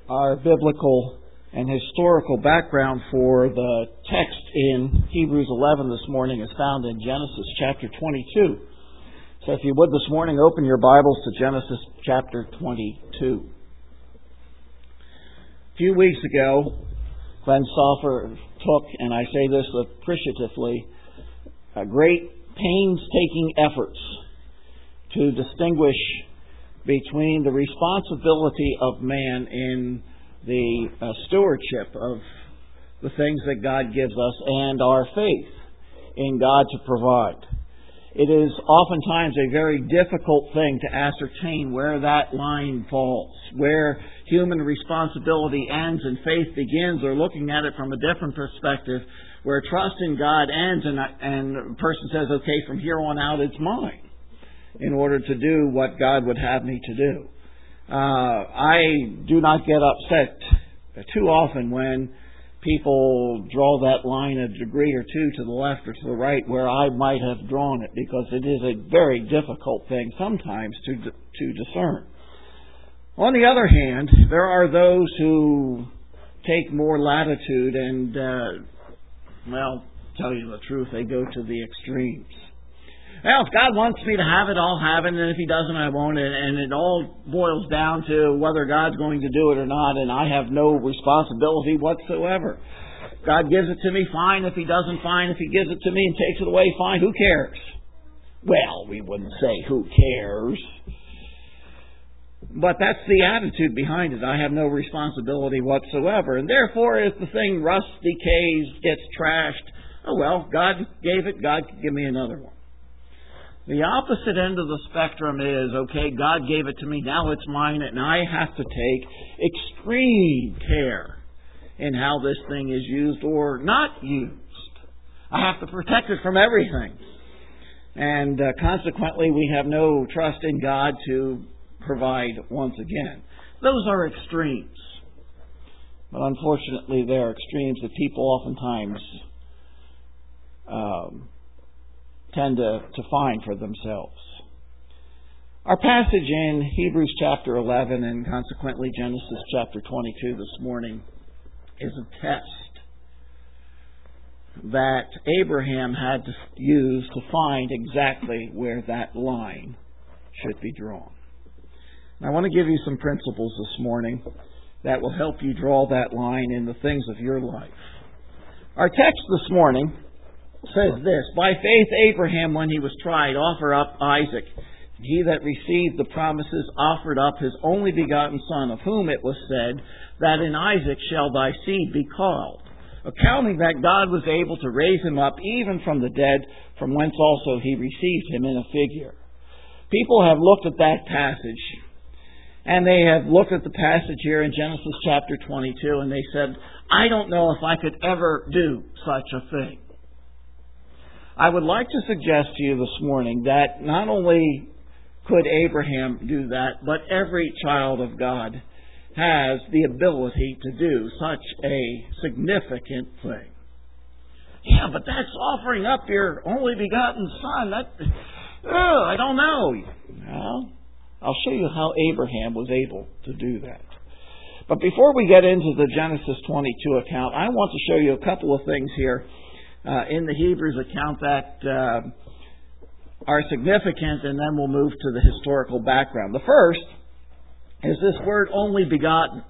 Our biblical and historical background for the text in Hebrews 11 this morning is found in Genesis chapter 22. So if you would this morning, open your Bibles to Genesis chapter 22. A few weeks ago, Glenn Stauffer took, and I say this appreciatively, great painstaking efforts to distinguish between the responsibility of man in the stewardship of the things that God gives us and our faith in God to provide. It is oftentimes a very difficult thing to ascertain where that line falls, where human responsibility ends and faith begins, or looking at it from a different perspective, where trust in God ends and a person says, okay, from here on out it's mine, in order to do what God would have me to do. I do not get upset too often when people draw that line a degree or two to the left or to the right where I might have drawn it, because it is a very difficult thing sometimes to discern. On the other hand, there are those who take more latitude and, tell you the truth, they go to the extremes. Well, if God wants me to have it, I'll have it, and if He doesn't, I won't. And it all boils down to whether God's going to do it or not, and I have no responsibility whatsoever. God gives it to me, fine. If He doesn't, fine. If He gives it to me and takes it away, fine. Who cares? Well, we wouldn't say who cares. But that's the attitude behind it. I have no responsibility whatsoever. And therefore, if the thing rusts, decays, gets trashed, oh well, God gave it, God could give me another one. The opposite end of the spectrum is, okay, God gave it to me, now it's mine, and I have to take extreme care in how this thing is used or not used. I have to protect it from everything. And consequently, we have no trust in God to provide once again. Those are extremes. But unfortunately, they are extremes that people oftentimes tend to find for themselves. Our passage in Hebrews chapter 11 and consequently Genesis chapter 22 this morning is a test that Abraham had to use to find exactly where that line should be drawn. And I want to give you some principles this morning that will help you draw that line in the things of your life. Our text this morning says this: by faith Abraham, when he was tried, offered up Isaac. He that received the promises offered up his only begotten son, of whom it was said, that in Isaac shall thy seed be called, accounting that God was able to raise him up even from the dead, from whence also he received him in a figure. People have looked at that passage, and they have looked at the passage here in Genesis chapter 22, and they said, I don't know if I could ever do such a thing. I would like to suggest to you this morning that not only could Abraham do that, but every child of God has the ability to do such a significant thing. Yeah, but that's offering up your only begotten son. I don't know. Well, I'll show you how Abraham was able to do that. But before we get into the Genesis 22 account, I want to show you a couple of things here in the Hebrews account that are significant, and then we'll move to the historical background. The first is this word only begotten.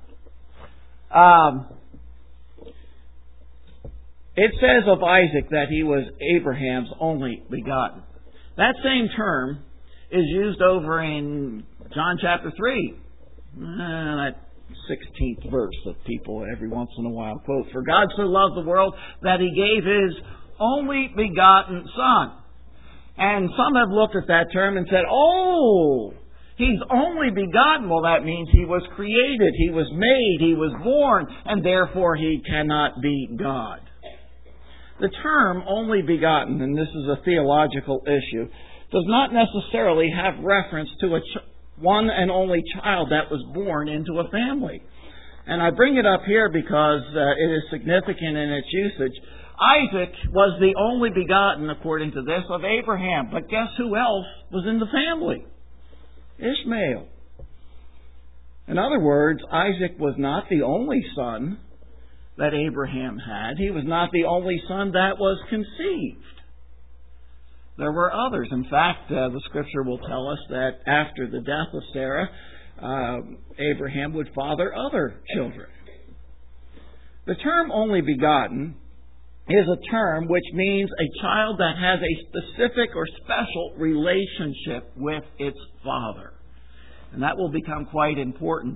It says of Isaac that he was Abraham's only begotten. That same term is used over in John chapter 3. That 16th verse that people every once in a while quote. For God so loved the world that He gave His only begotten Son. And some have looked at that term and said, oh, He's only begotten. Well, that means He was created, He was made, He was born, and therefore He cannot be God. The term only begotten, and this is a theological issue, does not necessarily have reference to one and only child that was born into a family. And I bring it up here because it is significant in its usage. Isaac was the only begotten, according to this, of Abraham. But guess who else was in the family? Ishmael. In other words, Isaac was not the only son that Abraham had. He was not the only son that was conceived. There were others. In fact, the Scripture will tell us that after the death of Sarah, Abraham would father other children. The term only begotten is a term which means a child that has a specific or special relationship with its father. And that will become quite important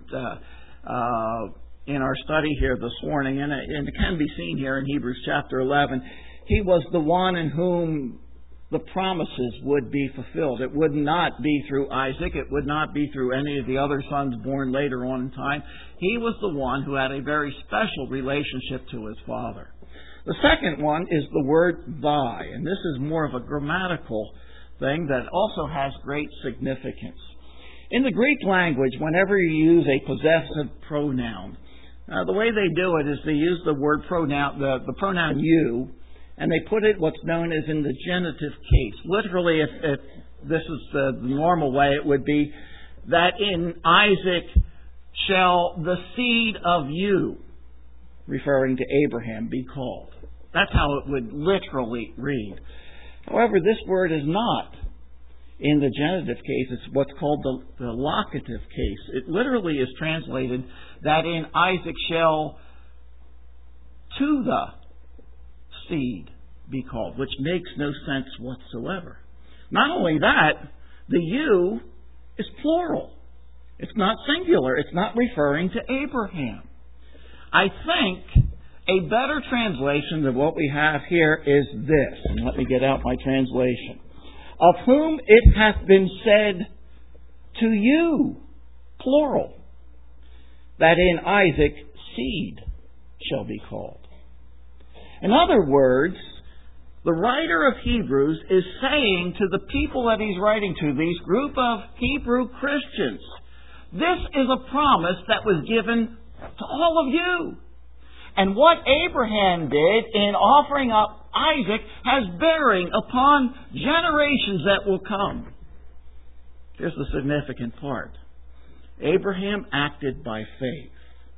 in our study here this morning. And it can be seen here in Hebrews chapter 11. He was the one in whom the promises would be fulfilled. It would not be through Isaac. It would not be through any of the other sons born later on in time. He was the one who had a very special relationship to his father. The second one is the word thy, and this is more of a grammatical thing that also has great significance. In the Greek language, whenever you use a possessive pronoun, the way they do it is they use the word pronoun, the pronoun you, and they put it what's known as in the genitive case. Literally, if this is the normal way, it would be that in Isaac shall the seed of you, referring to Abraham, be called. That's how it would literally read. However, this word is not in the genitive case. It's what's called the locative case. It literally is translated that in Isaac shall to the seed be called, which makes no sense whatsoever. Not only that, the you is plural. It's not singular. It's not referring to Abraham. I think a better translation than what we have here is this. And let me get out my translation. Of whom it hath been said to you, plural, that in Isaac seed shall be called. In other words, the writer of Hebrews is saying to the people that he's writing to, these group of Hebrew Christians, this is a promise that was given to all of you. And what Abraham did in offering up Isaac has bearing upon generations that will come. Here's the significant part. Abraham acted by faith.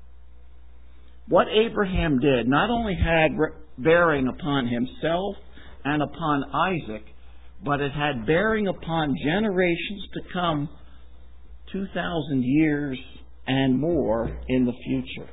What Abraham did not only had bearing upon himself and upon Isaac, but it had bearing upon generations to come 2,000 years and more in the future.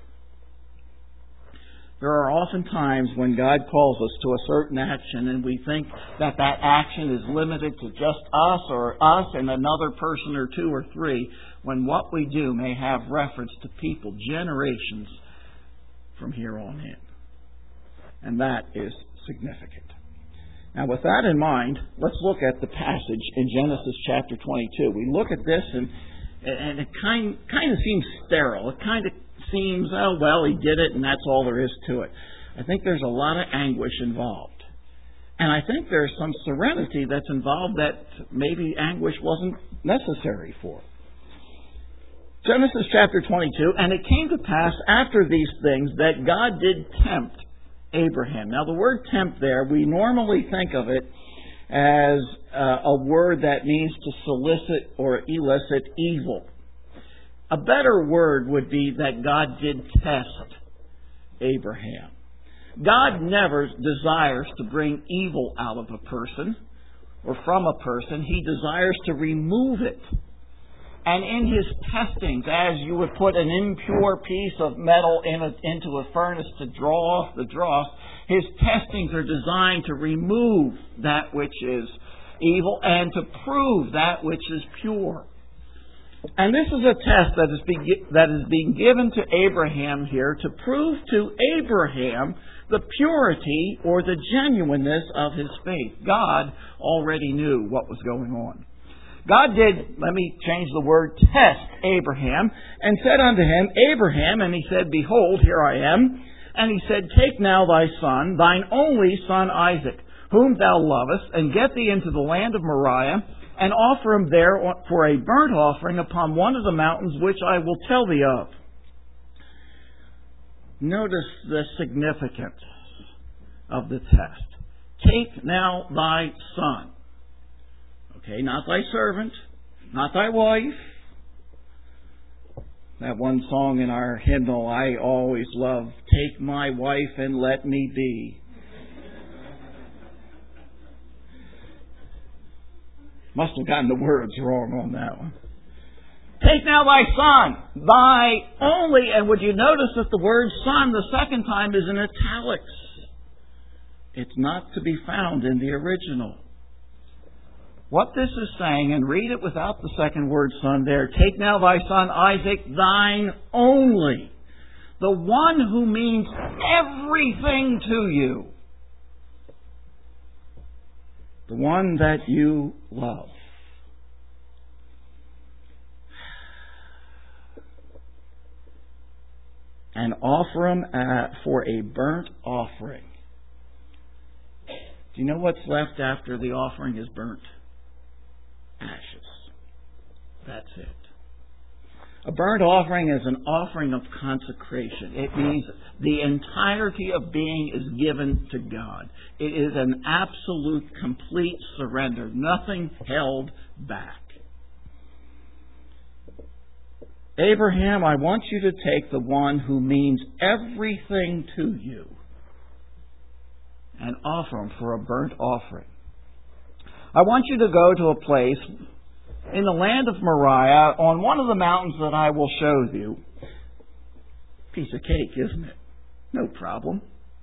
There are often times when God calls us to a certain action and we think that that action is limited to just us or us and another person or two or three, when what we do may have reference to people generations from here on in. And that is significant. Now, with that in mind, let's look at the passage in Genesis chapter 22. We look at this and it kind of seems sterile. It kind of seems, oh, well, he did it and that's all there is to it. I think there's a lot of anguish involved. And I think there's some serenity that's involved that maybe anguish wasn't necessary for. Genesis chapter 22, and it came to pass after these things that God did tempt Abraham. Now, the word tempt there, we normally think of it as a word that means to solicit or elicit evil. A better word would be that God did test Abraham. God never desires to bring evil out of a person or from a person. He desires to remove it. And in His testings, as you would put an impure piece of metal into a furnace to draw off the dross, His testings are designed to remove that which is evil and to prove that which is pure. And this is a test that is being given to Abraham here to prove to Abraham the purity or the genuineness of his faith. God already knew what was going on. God did, let me change the word, test Abraham, and said unto him, Abraham, and he said, Behold, here I am. And he said, Take now thy son, thine only son Isaac, whom thou lovest, and get thee into the land of Moriah, and offer him there for a burnt offering upon one of the mountains which I will tell thee of. Notice the significance of the test. Take now thy son. Okay, not thy servant, not thy wife, That one song in our hymnal I always love, "Take my wife and let me be." Must have gotten the words wrong on that one. "Take now thy son, thy only," and would you notice that the word son the second time is in italics? It's not to be found in the original. What this is saying, and read it without the second word son there, "Take now thy son Isaac, thine only," the one who means everything to you, the one that you love. And offer him for a burnt offering. Do you know what's left after the offering is burnt? Ashes. That's it. A burnt offering is an offering of consecration. It means the entirety of being is given to God. It is an absolute, complete surrender. Nothing held back. Abraham, I want you to take the one who means everything to you and offer him for a burnt offering. I want you to go to a place in the land of Moriah on one of the mountains that I will show you. Piece of cake, isn't it? No problem.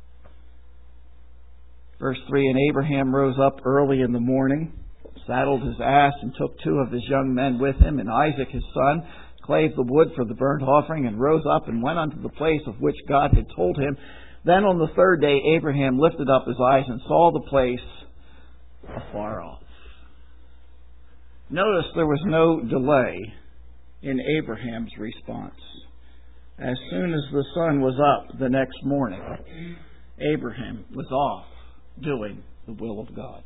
Verse 3, "And Abraham rose up early in the morning, saddled his ass, and took 2 of his young men with him, and Isaac his son, clave the wood for the burnt offering, and rose up and went unto the place of which God had told him. Then on the 3rd day Abraham lifted up his eyes and saw the place afar off." Notice there was no delay in Abraham's response. As soon as the sun was up the next morning, Abraham was off doing the will of God.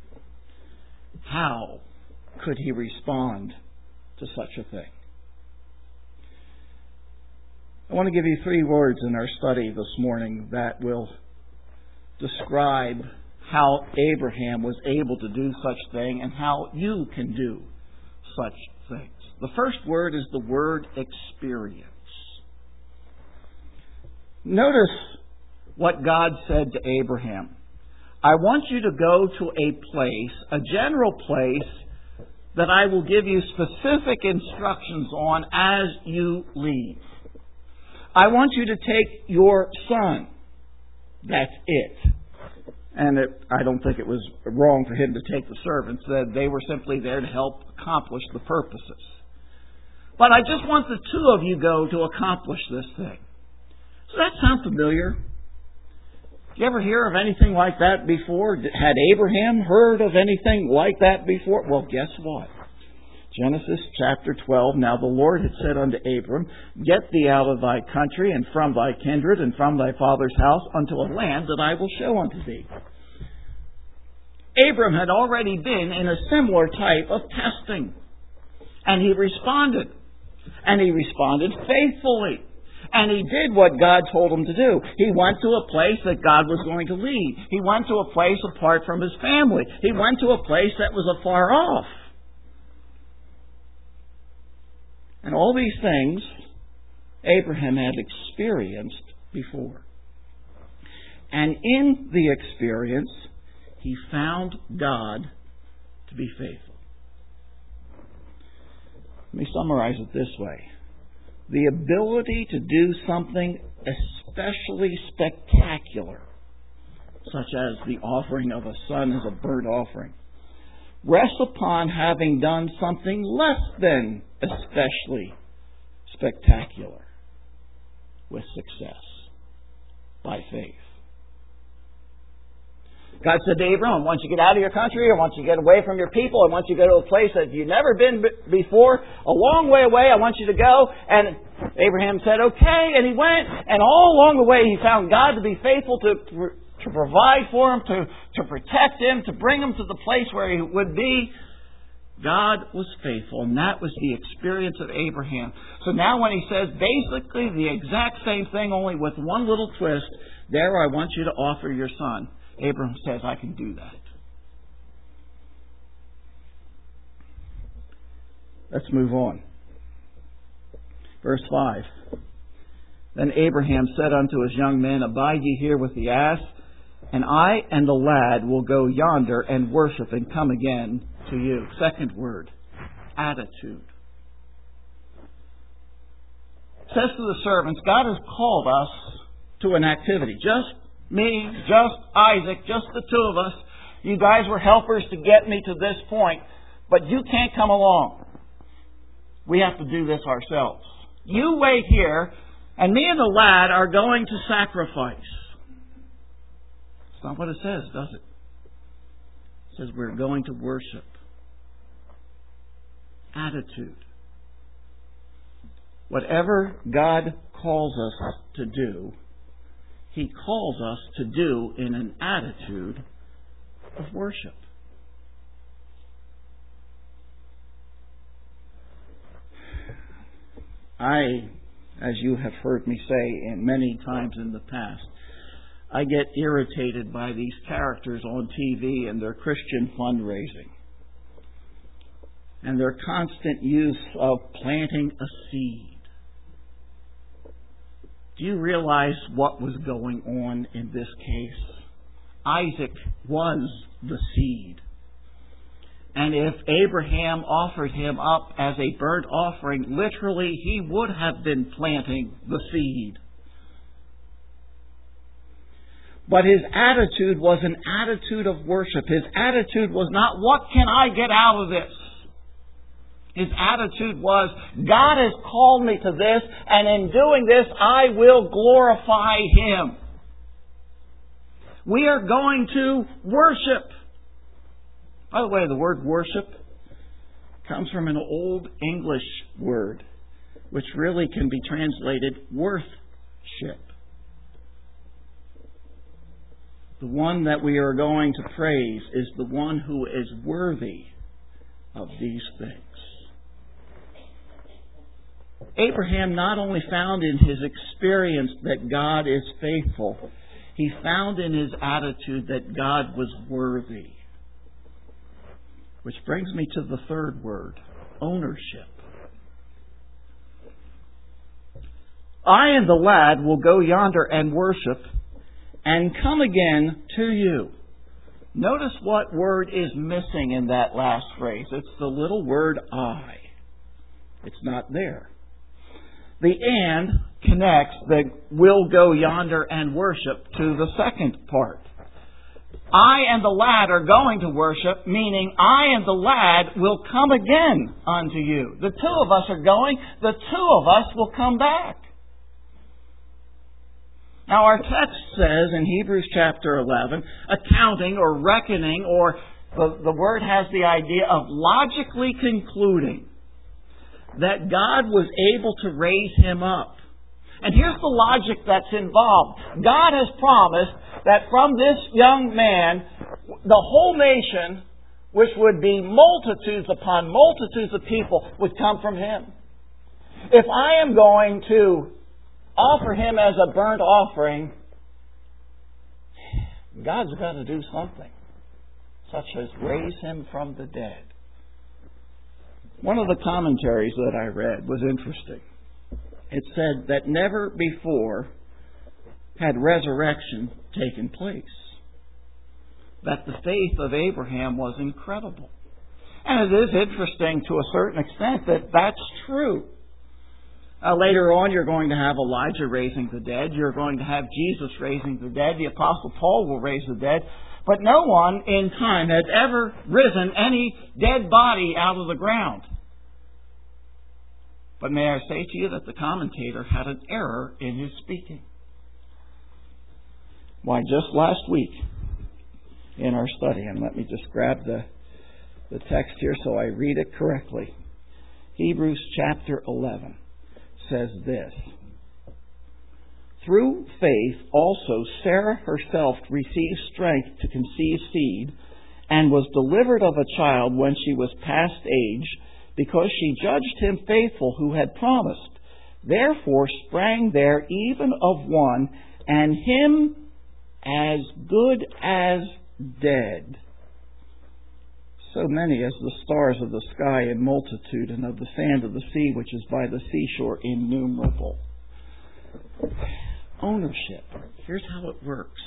How could he respond to such a thing? I want to give you 3 words in our study this morning that will describe how Abraham was able to do such thing and how you can do such things. The first word is the word experience. Notice what God said to Abraham. "I want you to go to a place, a general place, that I will give you specific instructions on as you leave. I want you to take your son." That's it. And I don't think it was wrong for him to take the servants. They were simply there to help accomplish the purposes. "But I just want the 2 of you go to accomplish this thing." Does that sound familiar? Did you ever hear of anything like that before? Had Abraham heard of anything like that before? Well, guess what? Genesis chapter 12, "Now the Lord had said unto Abram, Get thee out of thy country, and from thy kindred, and from thy father's house, unto a land that I will show unto thee." Abram had already been in a similar type of testing. And he responded. And he responded faithfully. And he did what God told him to do. He went to a place that God was going to lead. He went to a place apart from his family. He went to a place that was afar off. And all these things Abraham had experienced before. And in the experience, he found God to be faithful. Let me summarize it this way. The ability to do something especially spectacular, such as the offering of a son as a burnt offering, rests upon having done something less than especially spectacular with success by faith. God said to Abram, "I want you to get out of your country. I want you to get away from your people. I want you to go to a place that you've never been before, a long way away. I want you to go." And Abraham said, "Okay." And he went. And all along the way, he found God to be faithful to provide for him, to protect him, to bring him to the place where he would be. God was faithful, and that was the experience of Abraham. So now when he says basically the exact same thing, only with one little twist, "There, I want you to offer your son," Abraham says, "I can do that." Let's move on. Verse 5. Then Abraham said unto his young men, Abide ye here with the ass, and I and the lad will go yonder and worship and come again to you. Second word, attitude. It says to the servants, God has called us to an activity. Just me, just Isaac, just the two of us. You guys were helpers to get me to this point, but you can't come along. We have to do this ourselves. You wait here, and me and the lad are going to sacrifice. It's not what it says, does it? It says we're going to worship. Attitude. Whatever God calls us to do, He calls us to do in an attitude of worship. As you have heard me say many times in the past, I get irritated by these characters on TV and their Christian fundraising and their constant use of planting a seed. Do you realize what was going on in this case? Isaac was the seed. And if Abraham offered him up as a burnt offering, literally he would have been planting the seed. But his attitude was an attitude of worship. His attitude was not, what can I get out of this? His attitude was, God has called me to this, and in doing this, I will glorify Him. We are going to worship. By the way, the word worship comes from an old English word, which really can be translated worthship. The one that we are going to praise is the one who is worthy of these things. Abraham not only found in his experience that God is faithful, he found in his attitude that God was worthy. Which brings me to the third word, ownership. I and the lad will go yonder and worship and come again to you. Notice what word is missing in that last phrase. It's the little word I. It's not there. The and connects the will go yonder and worship to the second part. I and the lad are going to worship, meaning I and the lad will come again unto you. The two of us are going, the two of us will come back. Now our text says in Hebrews chapter 11, accounting or reckoning, or the word has the idea of logically concluding that God was able to raise him up. And here's the logic that's involved. God has promised that from this young man, the whole nation, which would be multitudes upon multitudes of people, would come from him. If I am going to offer him as a burnt offering, God's got to do something, such as raise him from the dead. One of the commentaries that I read was interesting. It said that never before had resurrection taken place. That the faith of Abraham was incredible. And it is interesting to a certain extent that that's true. Later on, you're going to have Elijah raising the dead. You're going to have Jesus raising the dead. The Apostle Paul will raise the dead. But no one in time has ever risen any dead body out of the ground. But may I say to you that the commentator had an error in his speaking. Why, just last week in our study, and let me just grab the text here so I read it correctly. Hebrews chapter 11 says this. Through faith also Sarah herself received strength to conceive seed, and was delivered of a child when she was past age, because she judged him faithful who had promised. Therefore sprang there even of one, and him as good as dead, so many as the stars of the sky in multitude, and of the sand of the sea which is by the seashore innumerable. Ownership. Here's how it works.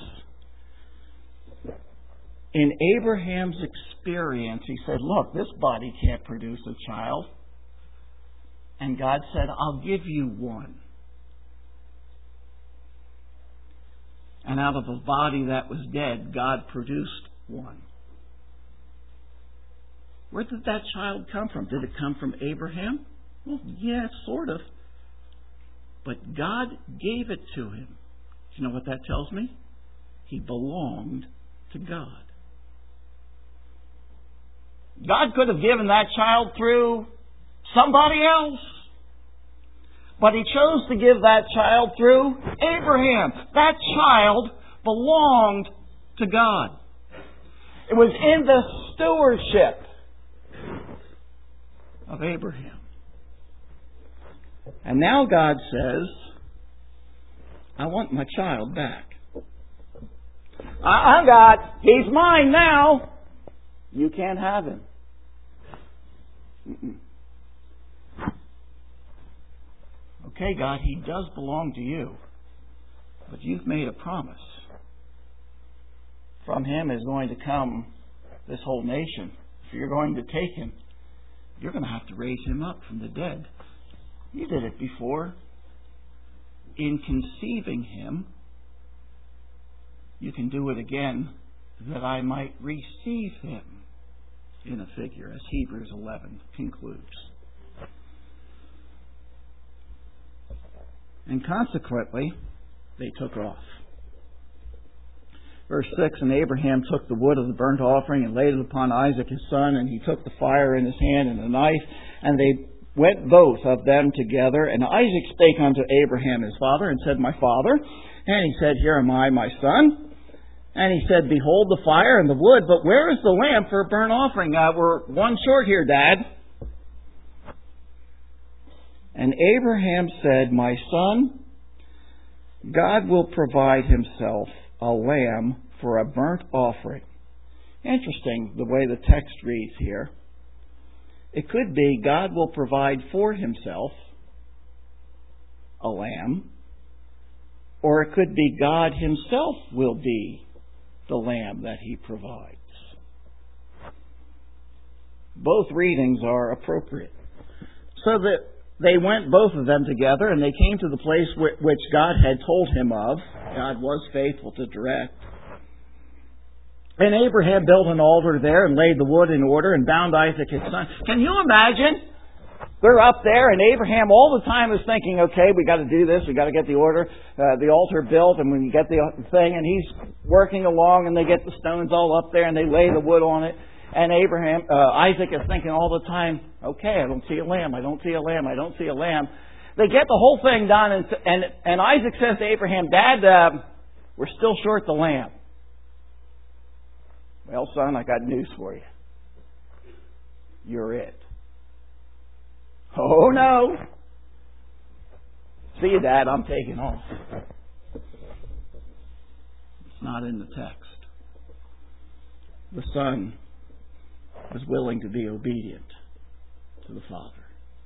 In Abraham's experience, he said, look, this body can't produce a child. And God said, I'll give you one. And out of a body that was dead, God produced one. Where did that child come from? Did it come from Abraham? Well, yeah, sort of. But God gave it to him. Do you know what that tells me? He belonged to God. God could have given that child through somebody else. But He chose to give that child through Abraham. That child belonged to God. It was in the stewardship of Abraham. And now God says, I want my child back. I'm God. He's mine now. You can't have him. Okay, God, he does belong to you. But you've made a promise. From him is going to come this whole nation. If you're going to take him, you're going to have to raise him up from the dead. You did it before. In conceiving him, you can do it again, that I might receive him, in a figure, as Hebrews 11 concludes. And consequently, they took off. Verse 6, and Abraham took the wood of the burnt offering and laid it upon Isaac his son, and he took the fire in his hand and a knife, and they went both of them together. And Isaac spake unto Abraham his father, and said, My father. And he said, Here am I, my son. And he said, Behold the fire and the wood, but where is the lamb for a burnt offering? We're one short here, Dad. And Abraham said, My son, God will provide himself a lamb for a burnt offering. Interesting the way the text reads here. It could be God will provide for himself a lamb, or it could be God himself will be the lamb that he provides. Both readings are appropriate. So that they went, both of them together, and they came to the place which God had told him of. God was faithful to direct. And Abraham built an altar there and laid the wood in order and bound Isaac his son. Can you imagine? They're up there, and Abraham all the time is thinking, okay, we got to do this, we got to get the altar built, and when you get the thing, and he's working along, and they get the stones all up there, and they lay the wood on it, and Isaac is thinking all the time, okay, I don't see a lamb, I don't see a lamb, I don't see a lamb. They get the whole thing done, and Isaac says to Abraham, Dad, we're still short the lamb. Well, son, I got news for you. You're it. Oh, no. See you, Dad, I'm taking off. It's not in the text. The son was willing to be obedient to the father.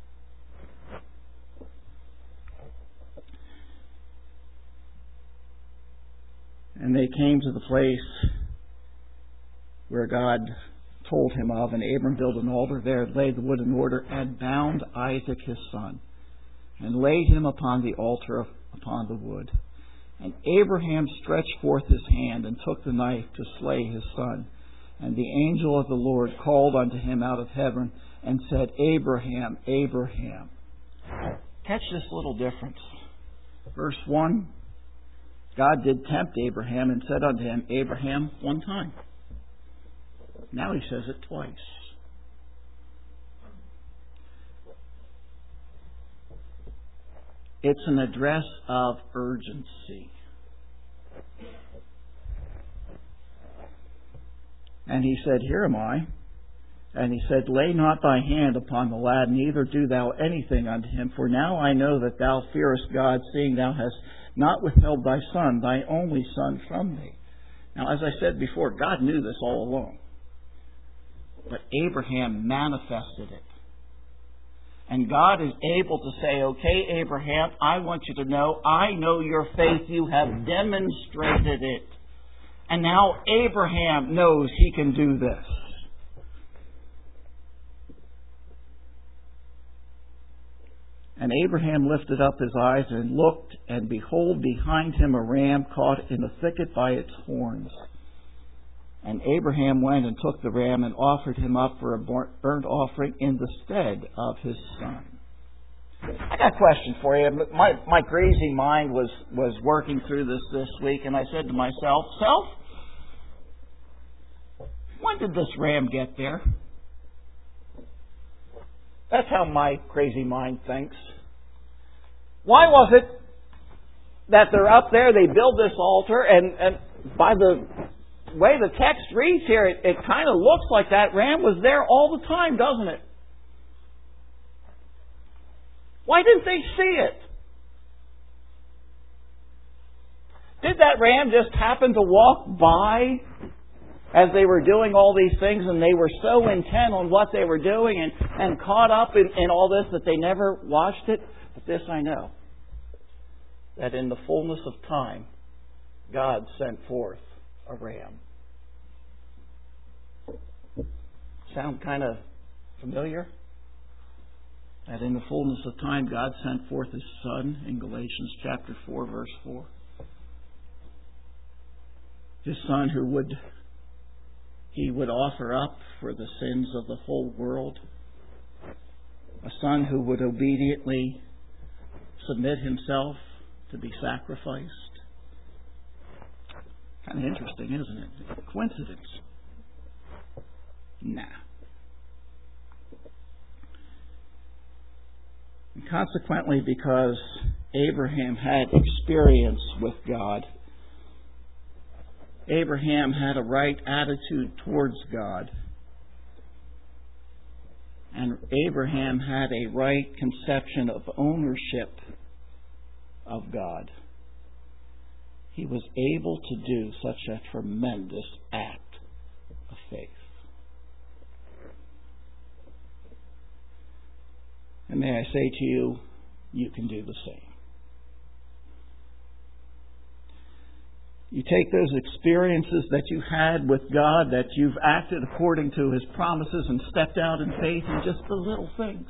And they came to the place where God told him of, and Abram built an altar there, laid the wood in order, and bound Isaac his son, and laid him upon the altar upon the wood. And Abraham stretched forth his hand, and took the knife to slay his son. And the angel of the Lord called unto him out of heaven, and said, Abraham, Abraham. Catch this little difference. Verse 1, God did tempt Abraham, and said unto him, Abraham, one time. Now he says it twice. It's an address of urgency. And he said, Here am I. And he said, Lay not thy hand upon the lad, neither do thou anything unto him. For now I know that thou fearest God, seeing thou hast not withheld thy son, thy only son, from me. Now, as I said before, God knew this all along. But Abraham manifested it. And God is able to say, okay, Abraham, I want you to know, I know your faith. You have demonstrated it. And now Abraham knows he can do this. And Abraham lifted up his eyes and looked, and behold, behind him a ram caught in the thicket by its horns. And Abraham went and took the ram and offered him up for a burnt offering in the stead of his son. I got a question for you. My crazy mind was working through this week, and I said to myself, when did this ram get there? That's how my crazy mind thinks. Why was it that they're up there, they build this altar, and by the way the text reads here, it kind of looks like that ram was there all the time, doesn't it? Why didn't they see it? Did that ram just happen to walk by as they were doing all these things, and they were so intent on what they were doing and caught up in all this that they never watched it? But this I know, that in the fullness of time, God sent forth a ram. Sound kind of familiar? That in the fullness of time, God sent forth His Son in Galatians chapter 4, verse 4. His Son He would offer up for the sins of the whole world. A Son who would obediently submit Himself to be sacrificed. Kind of interesting, isn't it? Coincidence? Nah. And consequently, because Abraham had experience with God, Abraham had a right attitude towards God, and Abraham had a right conception of ownership of God. He was able to do such a tremendous act of faith. And may I say to you, you can do the same. You take those experiences that you had with God, that you've acted according to His promises and stepped out in faith in just the little things.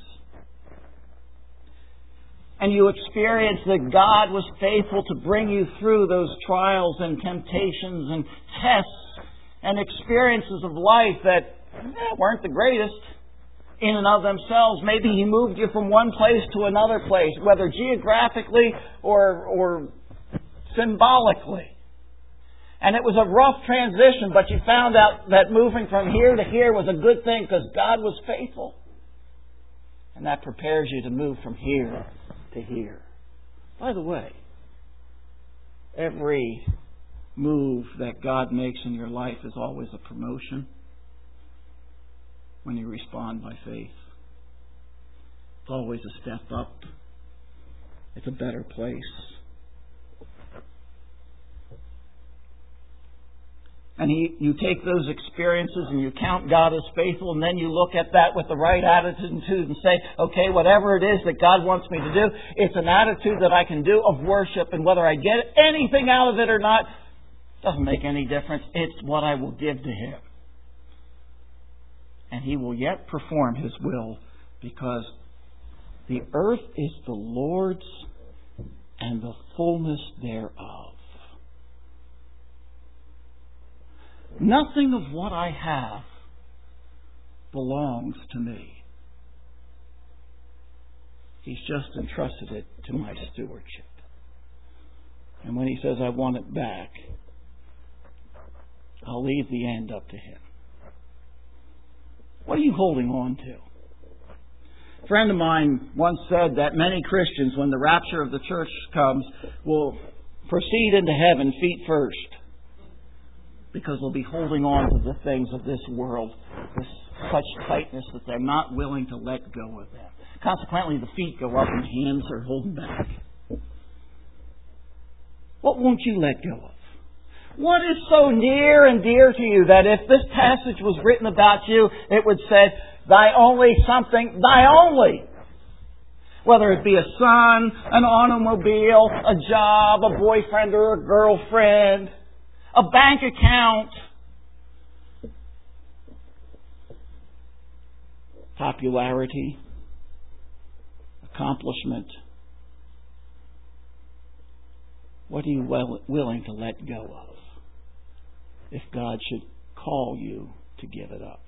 And you experience that God was faithful to bring you through those trials and temptations and tests and experiences of life that weren't the greatest in and of themselves. Maybe He moved you from one place to another place, whether geographically or symbolically. And it was a rough transition, but you found out that moving from here to here was a good thing because God was faithful. And that prepares you to move from here to here. By the way, every move that God makes in your life is always a promotion when you respond by faith. It's always a step up. It's a better place. And you take those experiences and you count God as faithful, and then you look at that with the right attitude and say, okay, whatever it is that God wants me to do, it's an attitude that I can do of worship, and whether I get anything out of it or not, doesn't make any difference. It's what I will give to Him. And He will yet perform His will, because the earth is the Lord's and the fullness thereof. Nothing of what I have belongs to me. He's just entrusted it to my stewardship. And when He says, I want it back, I'll leave the end up to Him. What are you holding on to? A friend of mine once said that many Christians, when the rapture of the church comes, will proceed into heaven feet first, because they'll be holding on to the things of this world with such tightness that they're not willing to let go of them. Consequently, the feet go up and the hands are holding back. What won't you let go of? What is so near and dear to you that if this passage was written about you, it would say, thy only something, thy only. Whether it be a son, an automobile, a job, a boyfriend or a girlfriend, a bank account, popularity, accomplishment. What are you willing to let go of if God should call you to give it up?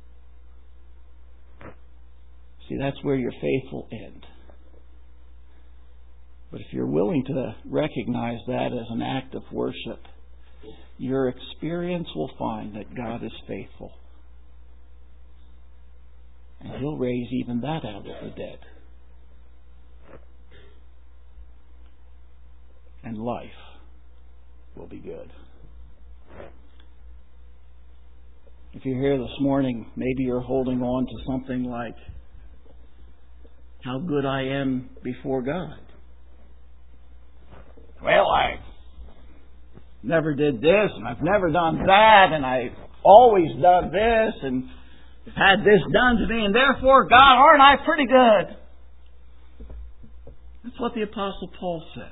See, that's where your faith will end. But if you're willing to recognize that as an act of worship, your experience will find that God is faithful. And He'll raise even that out of the dead. And life will be good. If you're here this morning, maybe you're holding on to something like how good I am before God. Well, I never did this, and I've never done that, and I've always done this, and had this done to me, and therefore, God, aren't I pretty good? That's what the Apostle Paul said.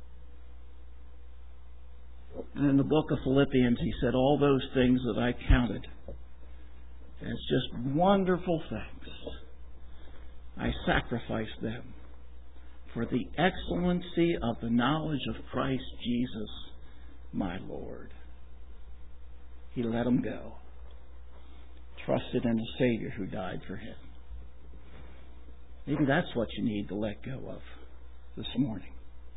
And in the book of Philippians, he said, all those things that I counted as just wonderful things, I sacrificed them for the excellency of the knowledge of Christ Jesus, my Lord. He let them go. Trusted in a Savior who died for him. Maybe that's what you need to let go of this morning.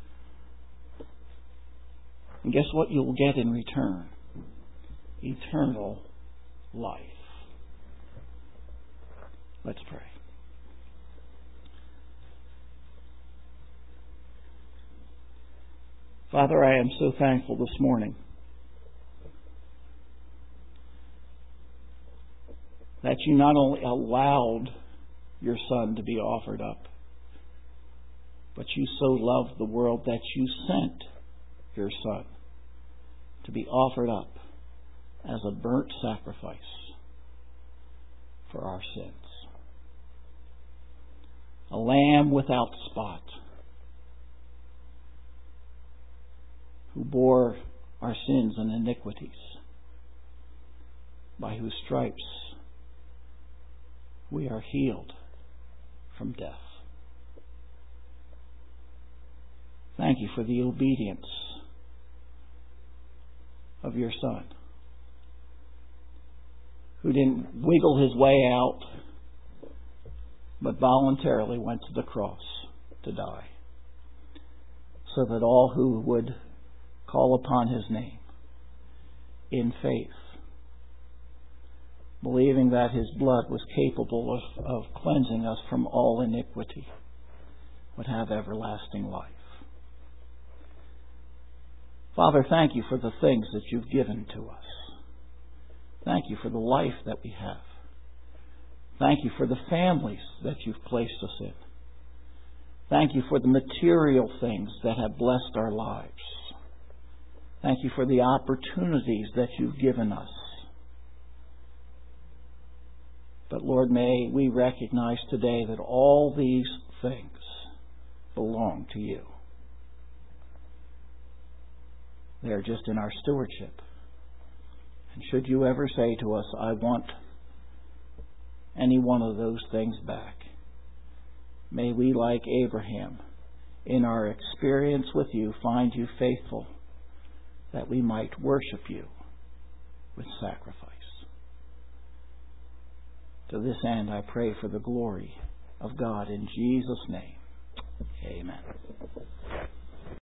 And guess what you'll get in return? Eternal life. Let's pray. Father, I am so thankful this morning that you not only allowed your Son to be offered up, but you so loved the world that you sent your Son to be offered up as a burnt sacrifice for our sins. A lamb without spot, who bore our sins and iniquities, by whose stripes we are healed from death. Thank you for the obedience of your Son, who didn't wiggle his way out, but voluntarily went to the cross to die, so that all who would call upon his name in faith, believing that his blood was capable of cleansing us from all iniquity, would have everlasting life. Father, thank you for the things that you've given to us. Thank you for the life that we have. Thank you for the families that you've placed us in. Thank you for the material things that have blessed our lives. Thank you for the opportunities that you've given us. But Lord, may we recognize today that all these things belong to you. They're just in our stewardship. And should you ever say to us, I want any one of those things back, may we, like Abraham, in our experience with you, find you faithful, that we might worship you with sacrifice. To this end, I pray for the glory of God in Jesus' name. Amen.